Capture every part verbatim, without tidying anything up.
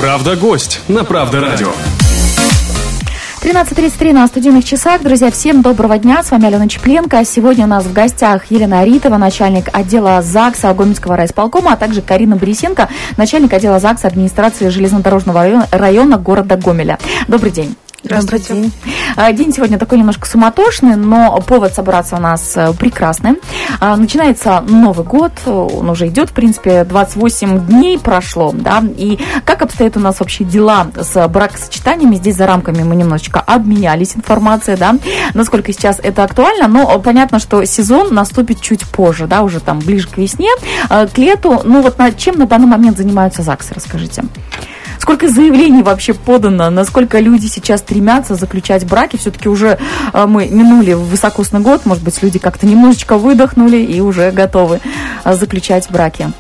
Правда-гость на Правда-радио. тринадцать тридцать три на студийных часах. Друзья, всем доброго дня. С вами Алена Чепленко. Сегодня у нас в гостях Елена Аритова, начальник отдела ЗАГСа Гомельского райисполкома, а также Карина Борисенко, начальник отдела ЗАГСа администрации железнодорожного района, района города Гомеля. Добрый день. Добрый день. День сегодня такой немножко суматошный, но повод собраться у нас прекрасный. Начинается Новый год, он уже идет, в принципе, двадцать восемь дней прошло, да, и как обстоят у нас вообще дела с бракосочетаниями? Здесь за рамками мы немножечко обменялись информацией, да, насколько сейчас это актуально, но понятно, что сезон наступит чуть позже, да, уже там ближе к весне, к лету. Ну вот над чем на данный момент занимаются ЗАГСы, расскажите. Сколько заявлений вообще подано, насколько люди сейчас стремятся заключать браки? Все-таки уже мы минули высокосный год, может быть, люди как-то немножечко выдохнули и уже готовы заключать браки.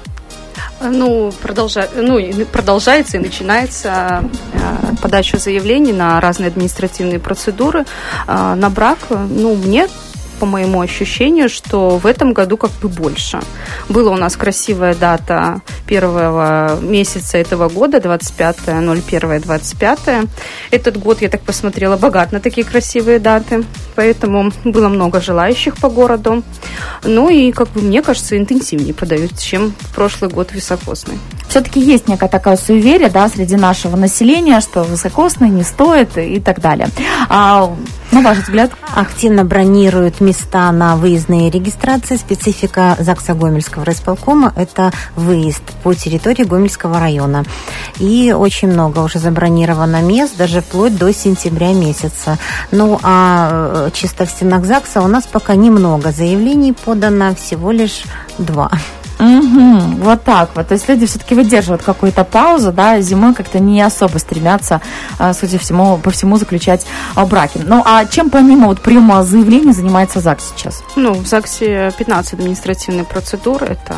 Ну, продолжа... ну, продолжается и начинается подача заявлений на разные административные процедуры на брак. Ну, мне... по моему ощущению, что в этом году как бы больше. Была у нас красивая дата первого месяца этого года, двадцать пятое ноль первое двадцать пятое. Этот год, я так посмотрела, богат на такие красивые даты, поэтому было много желающих по городу. Ну и, как бы, мне кажется, интенсивнее подают, чем в прошлый год високосный. Все-таки есть некая такая суеверие, да, среди нашего населения, что высокосный не стоит и так далее. А, на ваш взгляд? Активно бронируют места на выездные регистрации. Специфика ЗАГСа Гомельского райисполкома – это выезд по территории Гомельского района. И очень много уже забронировано мест, даже вплоть до сентября месяца. Ну, а чисто в стенах ЗАГСа у нас пока немного заявлений подано, всего лишь два. Угу, вот так вот. То есть люди все-таки выдерживают какую-то паузу, да, зимой как-то не особо стремятся, судя по всему, по всему заключать браки. Ну, а чем помимо вот приема заявлений занимается ЗАГС сейчас? Ну, в ЗАГСе пятнадцать административных процедур. Это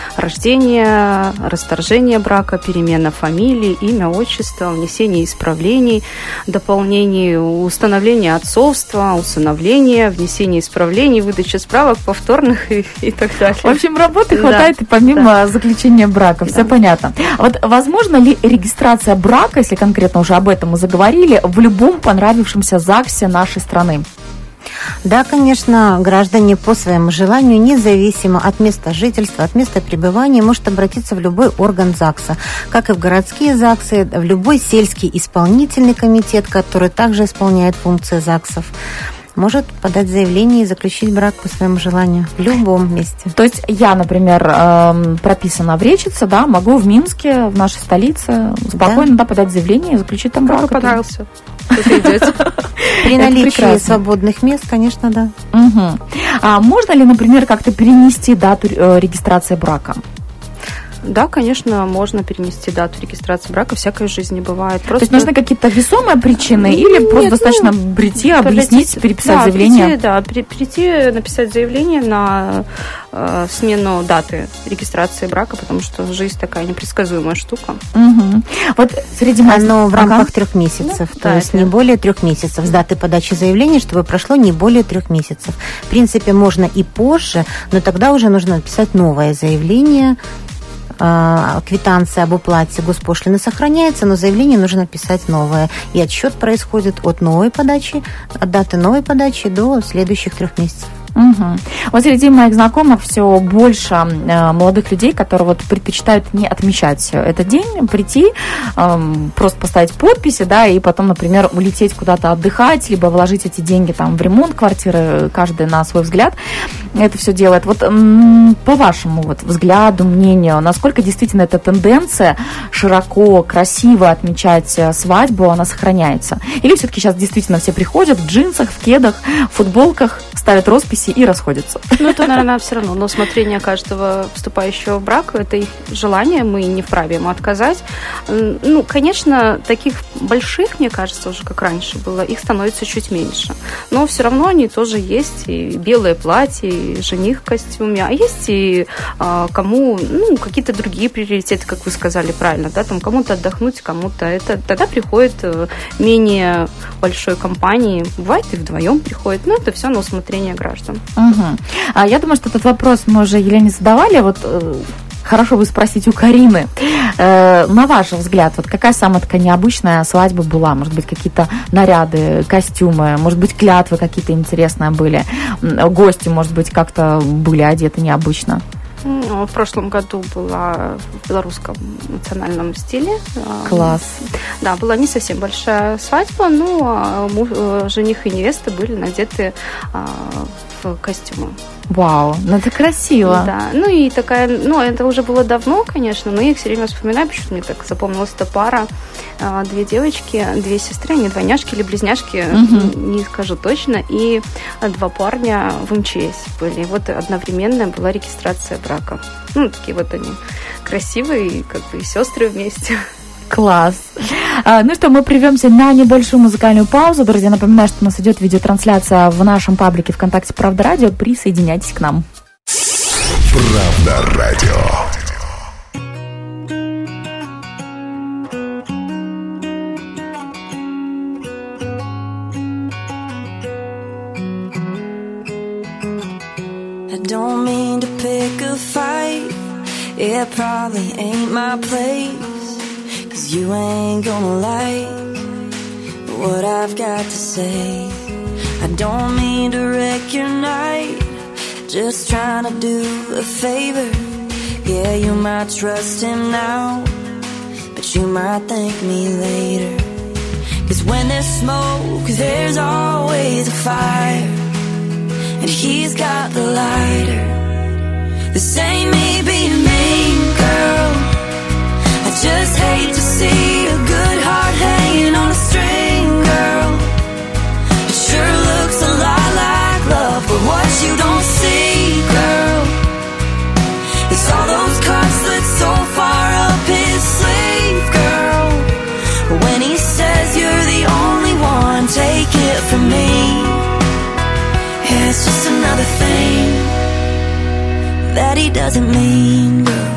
рождение, расторжение брака, перемена фамилии, имя, отчество, внесение исправлений, дополнений, установление отцовства, усыновление, внесение исправлений, выдача справок повторных и, и так далее. В общем, работы хватает. Да. И помимо да. заключения брака, все да. понятно. Вот возможно ли регистрация брака, если конкретно уже об этом мы заговорили, в любом понравившемся ЗАГСе нашей страны? Да, конечно, граждане по своему желанию, независимо от места жительства, от места пребывания, может обратиться в любой орган ЗАГСа, как и в городские ЗАГСы, в любой сельский исполнительный комитет, который также исполняет функции ЗАГСов. Может подать заявление и заключить брак по своему желанию в любом месте. То есть я, например, прописана в Речице, да, могу в Минске, в нашей столице спокойно да. Да, подать заявление и заключить там брак. Как вы понравился? При наличии свободных мест, конечно, да. Угу. А можно ли, например, как-то перенести дату регистрации брака? Да, конечно, можно перенести дату регистрации брака, всякой в жизни бывает. Просто... То есть нужны какие-то весомые причины или Нет, просто достаточно ну, прийти, объяснить, подойти, переписать да, заявление? Прийти, да, при, прийти, написать заявление на э, смену даты регистрации брака, потому что жизнь такая непредсказуемая штука. Угу. Вот среди нас... Оно в рамках ага. трех месяцев, да, то да, есть это... не более трех месяцев с даты подачи заявления, чтобы прошло не более трех месяцев. В принципе, можно и позже, но тогда уже нужно написать новое заявление. Квитанция об уплате госпошлины сохраняется, но заявление нужно писать новое. И отсчет происходит от новой подачи, от даты новой подачи до следующих трех месяцев. Угу. Вот среди моих знакомых все больше э, молодых людей, которые вот предпочитают не отмечать этот день, прийти, э, просто поставить подписи, да, и потом, например, улететь куда-то отдыхать, либо вложить эти деньги там в ремонт квартиры, каждый на свой взгляд это все делает. Вот м- по вашему вот взгляду, мнению, насколько действительно эта тенденция широко, красиво отмечать свадьбу, она сохраняется? Или все-таки сейчас действительно все приходят в джинсах, в кедах, в футболках, ставят росписи и расходятся? Ну, это, наверное, все равно. Но усмотрение каждого вступающего в брак, это их желание, мы не вправе ему отказать. Ну, конечно, таких больших, мне кажется, уже как раньше было, их становится чуть меньше. Но все равно они тоже есть. И белое платье, и жених в костюме. А есть и а, кому, ну, какие-то другие приоритеты, как вы сказали правильно, да, там кому-то отдохнуть, кому-то это. Тогда приходит менее большой компании. Бывает и вдвоем приходит. Но это все на усмотрение граждан. Угу. А я думаю, что этот вопрос мы уже Елене задавали. Вот хорошо бы спросить у Карины. Э, на ваш взгляд, вот какая самая такая необычная свадьба была? Может быть, какие-то наряды, костюмы, может быть, клятвы какие-то интересные были? Гости, может быть, как-то были одеты необычно? В прошлом году была в белорусском национальном стиле. Класс. Да, была не совсем большая свадьба, но жених и невеста были надеты в костюмы. Вау, ну это красиво. Да, ну и такая, ну это уже было давно, конечно, но я их все время вспоминаю, почему мне так запомнилась эта пара. Две девочки, две сестры, они двойняшки или близняшки, угу. не скажу точно, и два парня в эм че эс были. И вот одновременно была регистрация брака. Ну, такие вот они красивые, как бы и сестры вместе. Класс. А, ну что, мы прервемся на небольшую музыкальную паузу. Друзья, напоминаю, что у нас идет видеотрансляция в нашем паблике ВКонтакте «Правда радио». Присоединяйтесь к нам. Правда радио. Don't mean to pick a fight. It probably ain't my place. Cause you ain't gonna like what I've got to say. I don't mean to wreck your night. Just trying to do a favor. Yeah, you might trust him now, but you might thank me later. Cause when there's smoke, there's always a fire. And he's got the lighter. This ain't me being mean, girl. I just hate to see a good heart hanging on a string, girl. It sure looks a lot like love, but what you don't see, girl, is all those cards that so far up his sleeve, girl. When he says you're the only one, take it from me. It's just another thing that he doesn't mean, girl.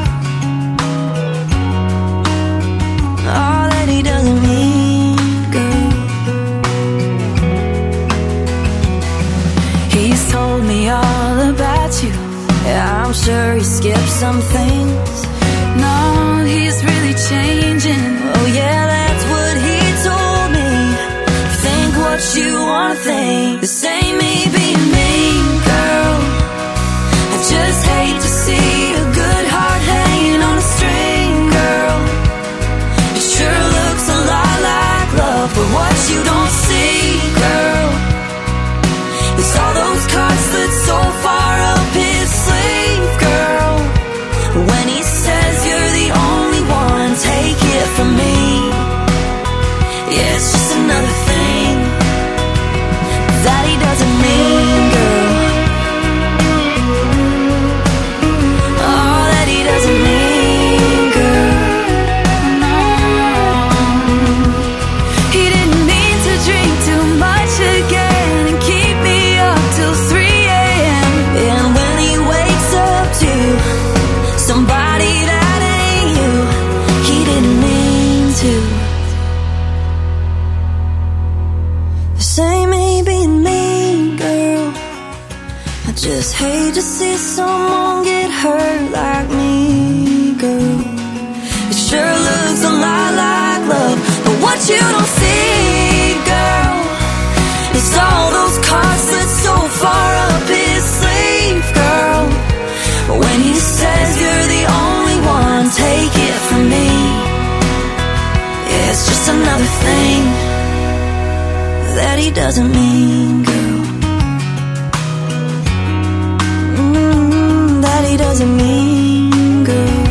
All that he doesn't mean, girl. He's told me all about you. Yeah, I'm sure he skipped some things. No, he's really changing. Oh yeah, that's what he told me. Think what you wanna think. This ain't me being mean, girl. I just hate to see a good heart hanging on a string, girl. It sure looks a lot like love, but what you don't see, girl, is all those cards that so far up his sleeve, girl. When he says you're the only one, take it from me. Yeah, it's just another thing that he doesn't mean, girl. All that he doesn't mean, girl. No. He didn't mean to drink too much again and keep me up till three a.m. And when he wakes up to somebody that ain't you, he didn't mean to. This ain't me being mean, girl. I just hate to see someone get hurt like me, girl. It sure looks a lot like love, but what you don't see, girl, is all those cards that's so far up his sleeve, girl. When he says you're the only one, take it from me. Yeah, it's just another thing that he doesn't mean, girl. Mm, that he doesn't mean, girl.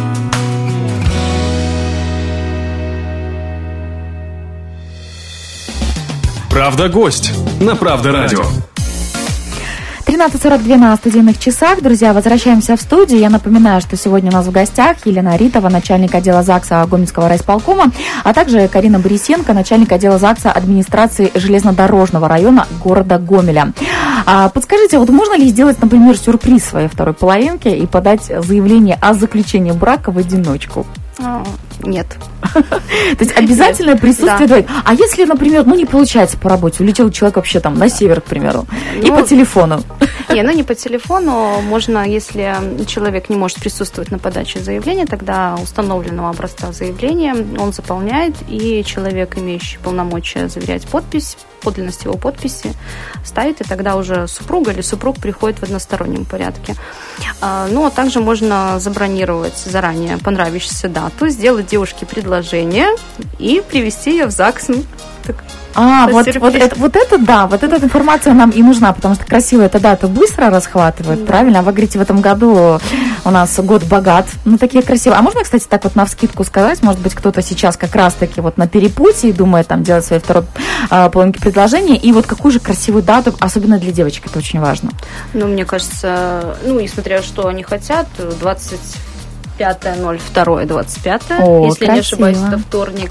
Правда, гость на Правда радио. тринадцать сорок два на студийных часах. Друзья, возвращаемся в студию. Я напоминаю, что сегодня у нас в гостях Елена Ритова, начальник отдела ЗАГСа Гомельского райисполкома, а также Карина Борисенко, начальник отдела ЗАГСа администрации железнодорожного района города Гомеля. А подскажите, вот можно ли сделать, например, сюрприз своей второй половинке и подать заявление о заключении брака в одиночку? Нет. То есть обязательное присутствие двоих. А если, например, ну не получается по работе, улетел человек вообще там на север, к примеру, и по телефону? Не, ну не по телефону. Можно, если человек не может присутствовать на подаче заявления, тогда установленного образца заявления он заполняет, и человек, имеющий полномочия заверять подпись, подлинность его подписи, ставит, и тогда уже супруга или супруг приходит в одностороннем порядке. Ну, а также можно забронировать заранее понравившуюся дату, сделать девушке предложение и привести ее в ЗАГС. Так, а, вот, вот, это, вот это да, вот эта информация нам и нужна, потому что красивая эта дата быстро расхватывает, да. Правильно? А вы говорите, в этом году у нас год богат, ну такие красивые. А можно, кстати, так вот навскидку сказать, может быть, кто-то сейчас как раз-таки вот на перепутье и думает там делать свои второй э, половинки предложения, и вот какую же красивую дату, особенно для девочек, это очень важно. Ну, мне кажется, ну, и смотря что они хотят, двадцать пятое ноль второе двадцать пятое, О, если красиво. не ошибаюсь, это вторник,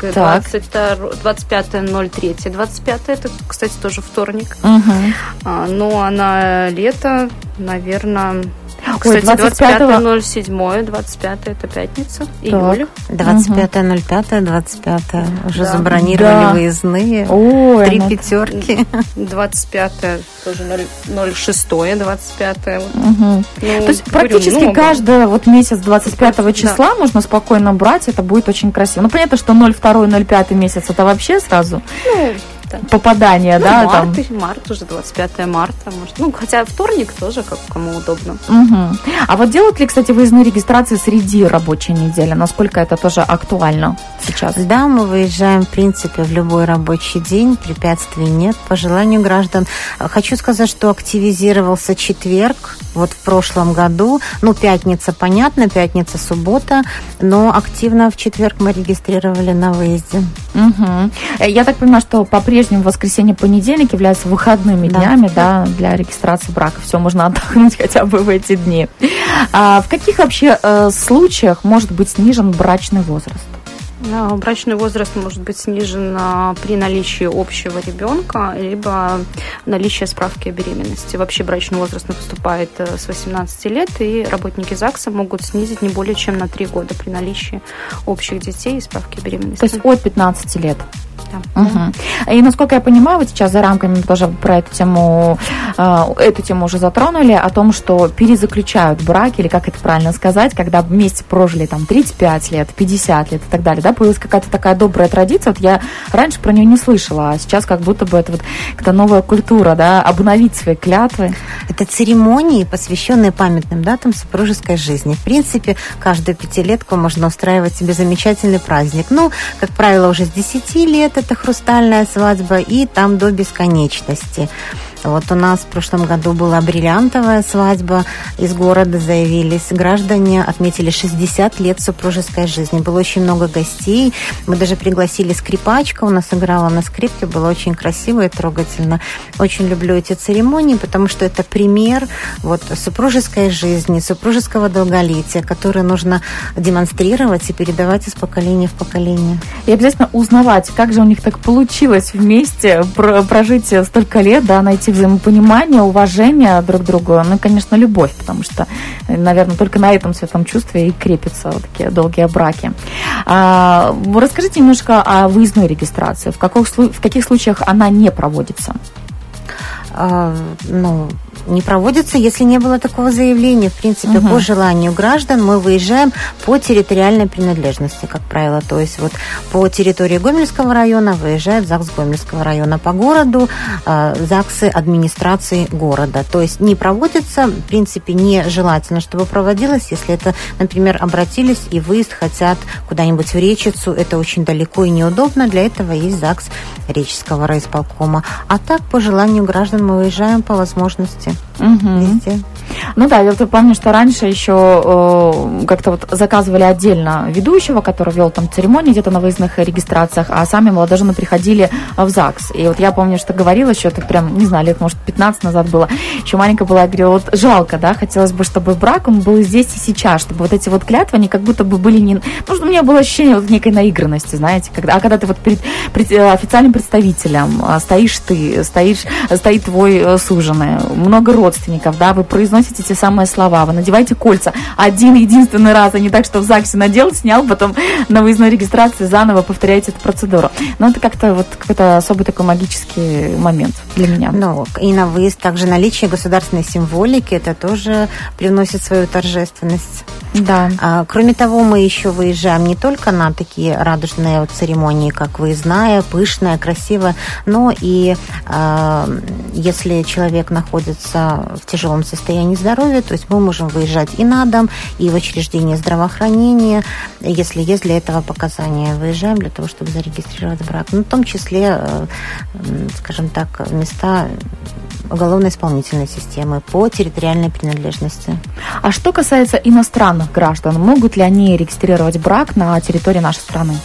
двадцать пятое ноль третье двадцать пятое, это, кстати, тоже вторник. Угу. А, ну, а на лето, наверное... Кстати, двадцать пятое ноль седьмое двадцать пятое это пятница, июля. двадцать пятое ноль пятое двадцать пятое уже да. забронировали да. выездные. Ой, три она... пятерки. двадцать пятое тоже ноль шестое двадцать пятое. Угу. Ну, то есть говорю, практически много. Каждый вот месяц двадцать пятого числа да. можно спокойно брать, это будет очень красиво. Ну, понятно, что ноль второй ноль пятый месяц это вообще сразу... Ну, попадание, ну, да? Март, там. март уже, двадцать пятое марта, может. Ну, хотя вторник тоже, как кому удобно. Угу. А вот делают ли, кстати, выездные регистрации среди рабочей недели? Насколько это тоже актуально сейчас? Да, мы выезжаем, в принципе, в любой рабочий день, препятствий нет, по желанию граждан. Хочу сказать, что активизировался четверг, вот в прошлом году, ну, пятница, понятно, пятница, суббота, но активно в четверг мы регистрировали на выезде. Угу. Я так понимаю, что по-прежнему воскресенье, понедельник являются выходными да. днями да, для регистрации брака. Все, можно отдохнуть хотя бы в эти дни. А в каких вообще э, случаях может быть снижен брачный возраст? Брачный возраст может быть снижен при наличии общего ребенка, либо наличии справки о беременности. Вообще брачный возраст наступает с восемнадцати лет, и работники ЗАГСа могут снизить не более чем на три года при наличии общих детей и справки о беременности. То есть от пятнадцати лет? Да. Угу. И насколько я понимаю, вот сейчас за рамками мы тоже про эту тему, э, эту тему уже затронули, о том, что перезаключают браки, или как это правильно сказать, когда вместе прожили там тридцать пять лет, пятьдесят лет и так далее, да, появилась какая-то такая добрая традиция, вот я раньше про нее не слышала, а сейчас как будто бы это вот какая-то новая культура, да, обновить свои клятвы. Это церемонии, посвященные памятным датам супружеской жизни. В принципе, каждую пятилетку можно устраивать себе замечательный праздник. Ну, как правило, уже с десяти лет это хрустальная свадьба, и там до бесконечности. Вот у нас в прошлом году была бриллиантовая свадьба. Из города заявились граждане, отметили шестьдесят лет супружеской жизни. Было очень много гостей. Мы даже пригласили скрипачка, у нас играла на скрипке. Было очень красиво и трогательно. Очень люблю эти церемонии, потому что это пример вот, супружеской жизни, супружеского долголетия, который нужно демонстрировать и передавать из поколения в поколение. И обязательно узнавать, как же у них так получилось вместе прожить столько лет, да, найти взаимопонимание, уважение друг к другу, ну и, конечно, любовь, потому что, наверное, только на этом светлом чувстве и крепятся вот такие долгие браки. А, расскажите немножко о выездной регистрации. В каких, в каких случаях она не проводится? А, ну, не проводится, если не было такого заявления. В принципе, угу. по желанию граждан мы выезжаем по территориальной принадлежности, как правило. То есть вот по территории Гомельского района выезжает ЗАГС Гомельского района, по городу э, ЗАГСы администрации города. То есть не проводится, в принципе, нежелательно, чтобы проводилось, если это, например, обратились и выезд хотят куда-нибудь в Речицу. Это очень далеко и неудобно. Для этого есть ЗАГС Реческого райисполкома. А так, по желанию граждан, мы выезжаем по возможности. Угу. Везде. Ну да, я помню, что раньше еще э, как-то вот заказывали отдельно ведущего, который вел там церемонии где-то на выездных регистрациях, а сами молодожены приходили в ЗАГС. И вот я помню, что говорила еще, это прям, не знаю, лет, может, пятнадцать назад было, еще маленькая была, я говорила, вот жалко, да, хотелось бы, чтобы брак, он был здесь и сейчас, чтобы вот эти вот клятвы, они как будто бы были не... Ну, у меня было ощущение вот некой наигранности, знаете, когда, а когда ты вот перед, перед официальным представителем стоишь ты, стоишь, стоит твой суженый, много родственников, да, вы произносите те самые слова, вы надеваете кольца один-единственный раз, а не так, что в ЗАГСе надел, снял, потом на выездной регистрации заново повторяете эту процедуру. Но это как-то вот какой-то особый такой магический момент для меня. Ну, и на выезд также наличие государственной символики, это тоже привносит свою торжественность. Да. А, кроме того, мы еще выезжаем не только на такие радужные вот церемонии, как выездная, пышная, красивая, но и а, если человек находится в тяжелом состоянии здоровья, то есть мы можем выезжать и на дом, и в учреждение здравоохранения, если есть для этого показания. Выезжаем для того, чтобы зарегистрировать брак. Ну, в том числе, скажем так, места уголовно-исполнительной системы по территориальной принадлежности. А что касается иностранных граждан, могут ли они регистрировать брак на территории нашей страны?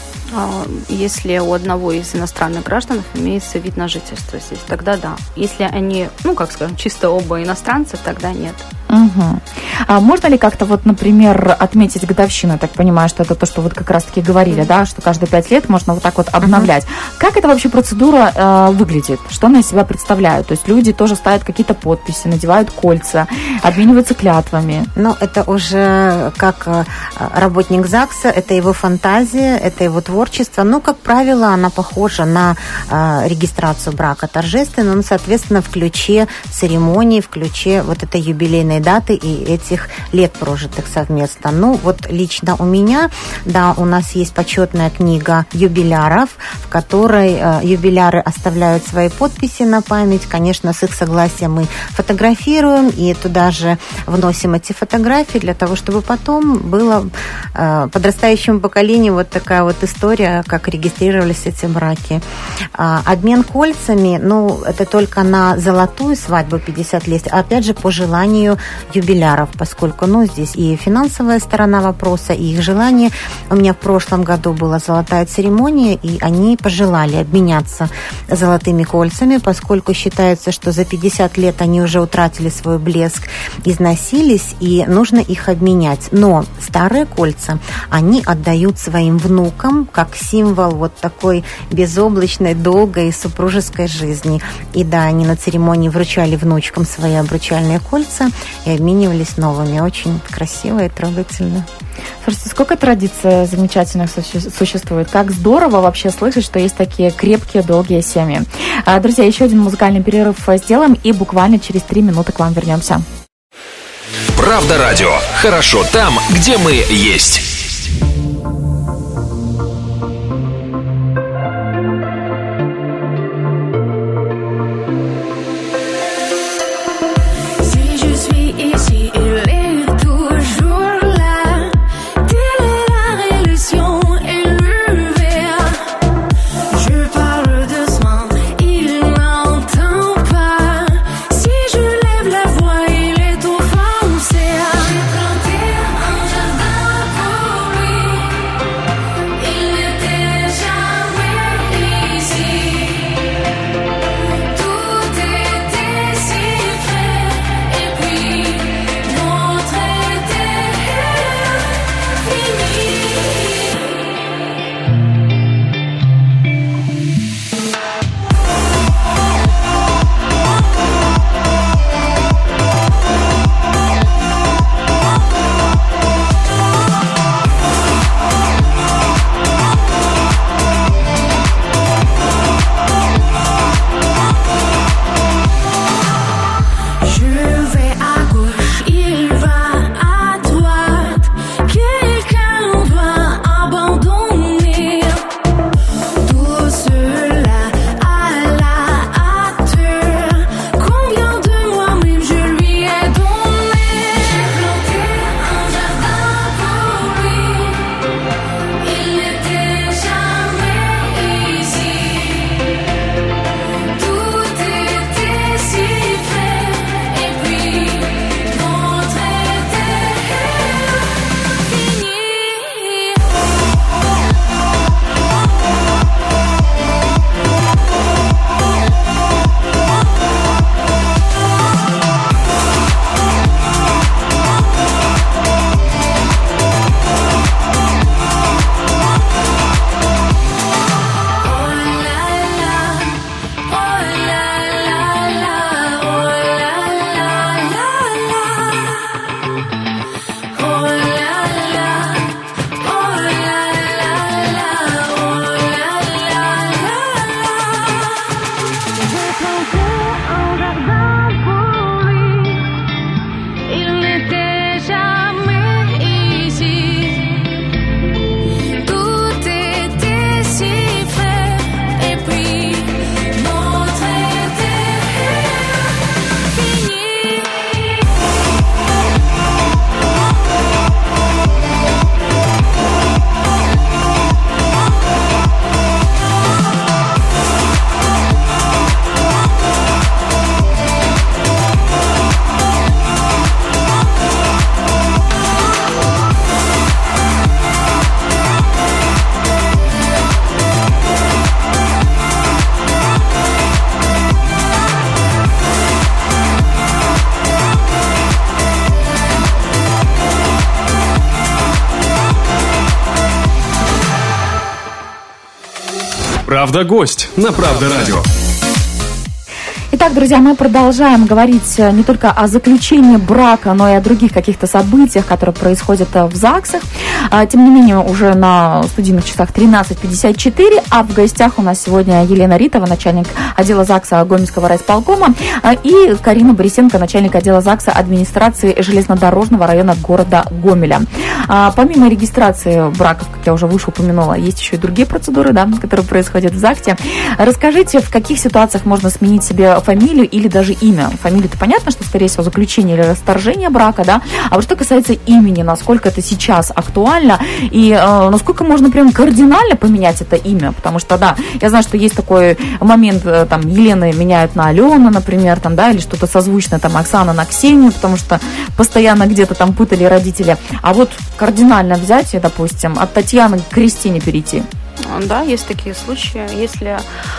Если у одного из иностранных граждан имеется вид на жительство здесь, тогда да. Если они, ну, как скажем, чисто оба иностранца, тогда нет. Угу. А можно ли как-то вот, например, отметить годовщину? Я так понимаю, что это то, что вот как раз-таки говорили, mm-hmm. да, что каждые пять лет можно вот так вот обновлять. Mm-hmm. Как эта вообще процедура э, выглядит? Что она из себя представляет? То есть люди тоже ставят какие-то подписи, надевают кольца, обмениваются клятвами. Ну, это уже как работник ЗАГСа, это его фантазия, это его творчество. Ну, как правило, она похожа на э, регистрацию брака торжественно, но, соответственно, в ключе церемонии, в ключе вот этой юбилейной даты и этих лет, прожитых совместно. Ну, вот лично у меня, да, у нас есть почетная книга юбиляров, в которой э, юбиляры оставляют свои подписи на память. Конечно, с их согласия мы фотографируем и туда же вносим эти фотографии для того, чтобы потом было э, подрастающему поколению вот такая вот история, как регистрировались эти браки. А, обмен кольцами, ну, это только на золотую свадьбу пятьдесят лет, а опять же по желанию юбиляров, поскольку, ну, здесь и финансовая сторона вопроса, и их желание. У меня в прошлом году была золотая церемония, и они пожелали обменяться золотыми кольцами, поскольку считается, что за пятьдесят лет они уже утратили свой блеск, износились, и нужно их обменять. Но старые кольца они отдают своим внукам как символ вот такой безоблачной, долгой супружеской жизни. И да, они на церемонии вручали внучкам свои обручальные кольца и обменивались новыми. Очень красиво и трогательно. Слушайте, сколько традиций замечательных существует. Как здорово вообще слышать, что есть такие крепкие, долгие семьи. Друзья, еще один музыкальный перерыв сделаем, и буквально через три минуты к вам вернемся. Правда радио. Хорошо там, где мы есть. J'ai planté un jardin pour Правда, гость на Правда Радио. Итак, друзья, мы продолжаем говорить не только о заключении брака, но и о других каких-то событиях, которые происходят в ЗАГСах. Тем не менее, уже на студийных часах тринадцать пятьдесят четыре, а в гостях у нас сегодня Елена Ритова, начальник отдела ЗАГСа Гомельского райисполкома, и Карина Борисенко, начальник отдела ЗАГСа администрации железнодорожного района города Гомеля. Помимо регистрации браков, как я уже выше упомянула, есть еще и другие процедуры, да, которые происходят в ЗАГСе. Расскажите, в каких ситуациях можно сменить себе фамилию или даже имя? Фамилия-то понятно, что, скорее всего, заключение или расторжение брака, да? А вот что касается имени, насколько это сейчас актуально и э, насколько можно прям кардинально поменять это имя? Потому что, да, я знаю, что есть такой момент, э, там, Елены меняют на Алену, например, там, да, или что-то созвучное, там, Оксана на Ксению, потому что постоянно где-то там путали родители. А вот кардинально взять, допустим, от Татьяны к Кристине перейти. Да, есть такие случаи. Если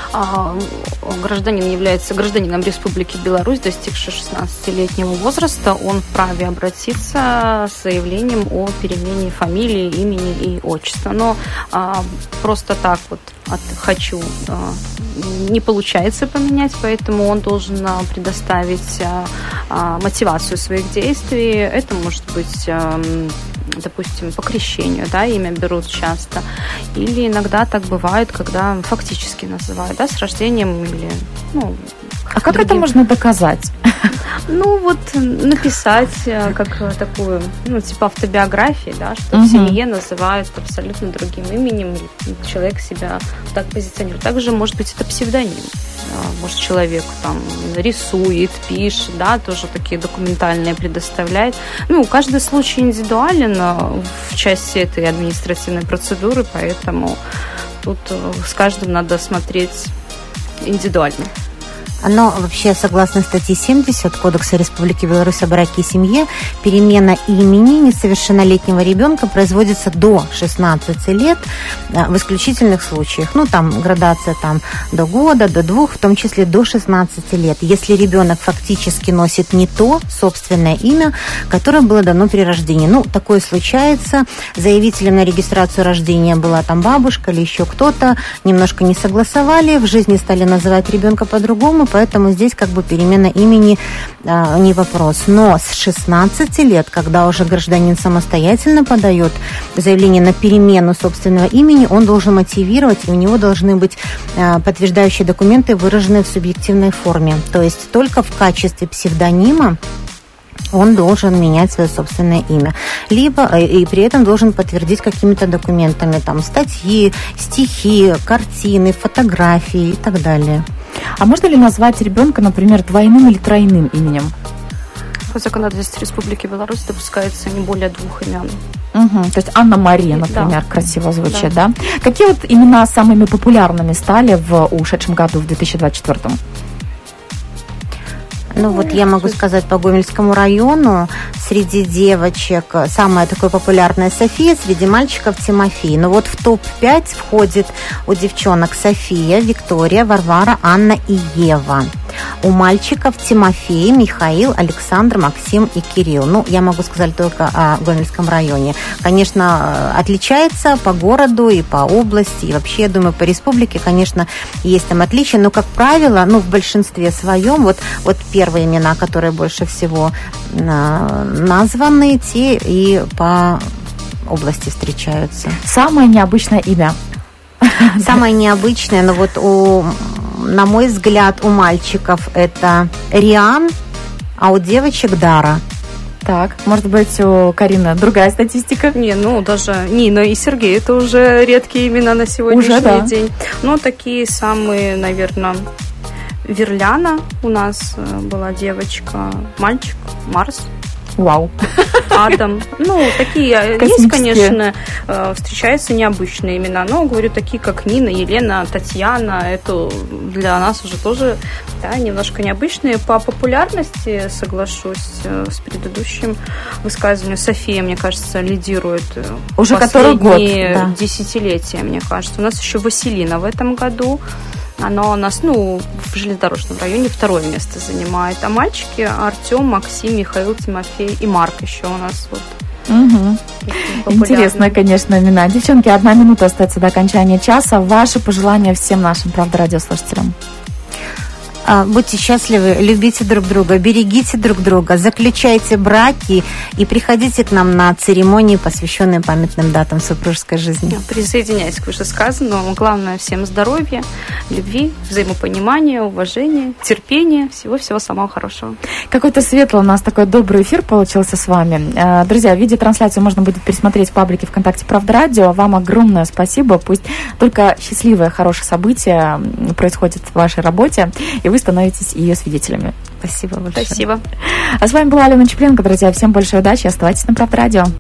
а, гражданин является гражданином Республики Беларусь, достигший шестнадцатилетнего возраста, он вправе обратиться с заявлением о перемене фамилии, имени и отчества. Но а, просто так вот от «хочу» а, не получается поменять, поэтому он должен а, предоставить а, а, мотивацию своих действий. Это может быть... А, допустим, по крещению, да, имя берут часто. Или иногда так бывает, когда фактически называют, да, с рождением или, ну... А как другим... это можно доказать? Ну, вот написать как такую, ну, типа автобиографии, да, что угу. в семье называют абсолютно другим именем, человек себя так позиционирует. Также, может быть, это псевдоним. Может, человек там рисует, пишет, да, тоже такие документальные предоставляет. Ну, каждый случай индивидуален в части этой административной процедуры, поэтому тут с каждым надо смотреть индивидуально. Но вообще, согласно статье семьдесят Кодекса Республики Беларусь о браке и семье, перемена имени несовершеннолетнего ребенка производится до шестнадцати лет в исключительных случаях. Ну, там градация там, до года, до двух, в том числе до шестнадцати лет. Если ребенок фактически носит не то собственное имя, которое было дано при рождении. Ну, такое случается. Заявителем на регистрацию рождения была там бабушка или еще кто-то. Немножко не согласовали, в жизни стали называть ребенка по-другому, поэтому здесь как бы перемена имени а, не вопрос. Но с шестнадцати лет, когда уже гражданин самостоятельно подает заявление на перемену собственного имени, он должен мотивировать, и у него должны быть а, подтверждающие документы, выраженные в субъективной форме. То есть только в качестве псевдонима он должен менять свое собственное имя. Либо и при этом должен подтвердить какими-то документами, там, статьи, стихи, картины, фотографии и так далее. А можно ли назвать ребенка, например, двойным или тройным именем? По законодательству Республики Беларусь допускается не более двух имен. Угу. То есть Анна-Мария, например, да. Красиво звучит, да. да? Какие вот имена самыми популярными стали в ушедшем году, в две тысячи двадцать четвёртом? Ну вот я могу сказать по Гомельскому району, среди девочек самая такая популярная София, среди мальчиков Тимофей. Но вот в топ пять входит у девчонок София, Виктория, Варвара, Анна и Ева. У мальчиков Тимофей, Михаил, Александр, Максим и Кирилл. Ну, я могу сказать только о Гомельском районе. Конечно, отличается по городу и по области, и вообще, я думаю, по республике, конечно, есть там отличия, но, как правило, ну, в большинстве своем, вот, вот первые имена, которые больше всего названы, те и по области встречаются. Самое необычное имя? Самое необычное, но вот у... На мой взгляд, у мальчиков это Риан, а у девочек Дара. Так, может быть, у Карины другая статистика? Не, ну даже Нина и Сергей, это уже редкие имена на сегодняшний уже, да. день. Но такие самые, наверное, Верляна у нас была девочка, мальчик, Марс. Вау. Адам. Ну, такие есть, конечно, встречаются необычные имена, но, говорю, такие, как Нина, Елена, Татьяна, это для нас уже тоже, да, немножко необычные. По популярности, соглашусь с предыдущим высказыванием, София, мне кажется, лидирует уже который год, да. десятилетия, мне кажется. У нас еще Василина в этом году. Оно у нас, ну, в железнодорожном районе второе место занимает. А мальчики Артем, Максим, Михаил, Тимофей и Марк еще у нас вот Угу. Интересно, конечно, имена. Девчонки, одна минута остается до окончания часа. Ваши пожелания всем нашим, правда, радиослушателям? Будьте счастливы, любите друг друга, берегите друг друга, заключайте браки и приходите к нам на церемонии, посвященные памятным датам супружеской жизни. Присоединяюсь к вышесказанному. Главное, всем здоровья, любви, взаимопонимания, уважения, терпения, всего-всего самого хорошего. Какой-то светлый у нас такой добрый эфир получился с вами. Друзья, видеотрансляцию можно будет пересмотреть в паблике ВКонтакте «Правда радио». Вам огромное спасибо. Пусть только счастливое, хорошее событие происходит в вашей работе, и вы становитесь ее свидетелями. Спасибо большое. Спасибо. А с вами была Алена Чепленко, друзья. Всем большой удачи. Оставайтесь на «Правда радио».